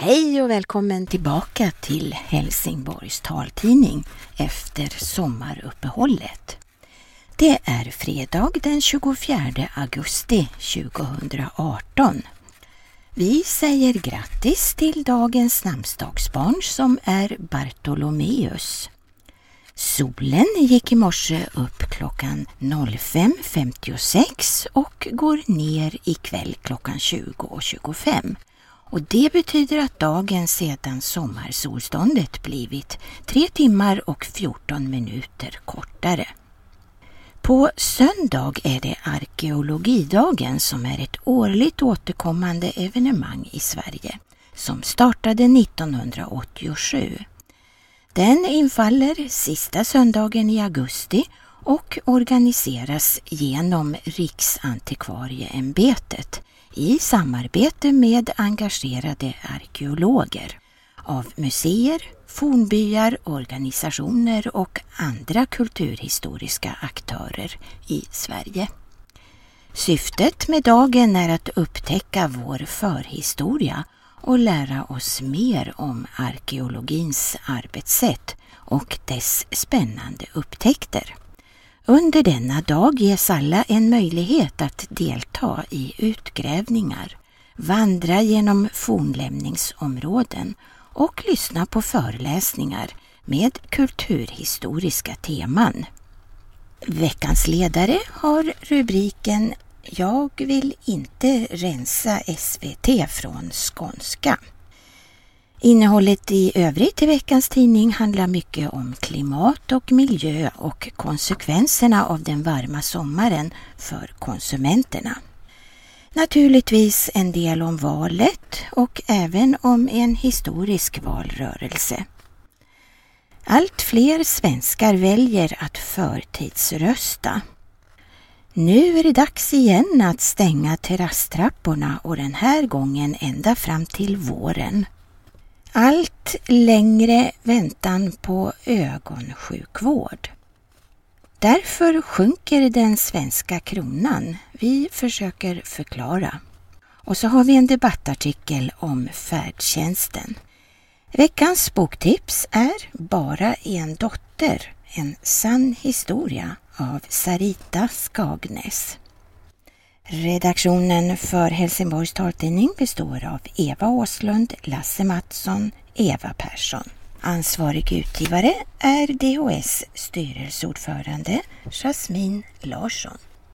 Hej och välkommen tillbaka till Helsingborgs taltidning efter sommaruppehållet. Det är fredag den 24 augusti 2018. Vi säger grattis till dagens namnsdagsbarn som är Bartolomeus. Solen gick i morse upp klockan 05.56 och går ner ikväll klockan 20.25. Och det betyder att dagen sedan sommarsolståndet blivit 3 timmar och 14 minuter kortare. På söndag är det arkeologidagen som är ett årligt återkommande evenemang i Sverige som startade 1987. Den infaller sista söndagen i augusti och organiseras genom Riksantikvarieämbetet i samarbete med engagerade arkeologer av museer, fornbyar, organisationer och andra kulturhistoriska aktörer i Sverige. Syftet med dagen är att upptäcka vår förhistoria och lära oss mer om arkeologins arbetssätt och dess spännande upptäckter. Under denna dag ges alla en möjlighet att delta i utgrävningar, vandra genom fornlämningsområden och lyssna på föreläsningar med kulturhistoriska teman. Veckans ledare har rubriken "Jag vill inte rensa SVT från skånska". Innehållet i övrigt i veckans tidning handlar mycket om klimat och miljö och konsekvenserna av den varma sommaren för konsumenterna. Naturligtvis en del om valet och även om en historisk valrörelse. Allt fler svenskar väljer att förtidsrösta. Nu är det dags igen att stänga terrasstrapporna och den här gången ända fram till våren. Allt längre väntan på ögonsjukvård. Därför sjunker den svenska kronan. Vi försöker förklara. Och så har vi en debattartikel om färdtjänsten. Veckans boktips är Bara en dotter, en sann historia av Sarita Skagnes. Redaktionen för Helsingborgs taltidning består av Eva Åslund, Lasse Mattsson, Eva Persson. Ansvarig utgivare är DHS styrelseordförande Jasmin Larsson.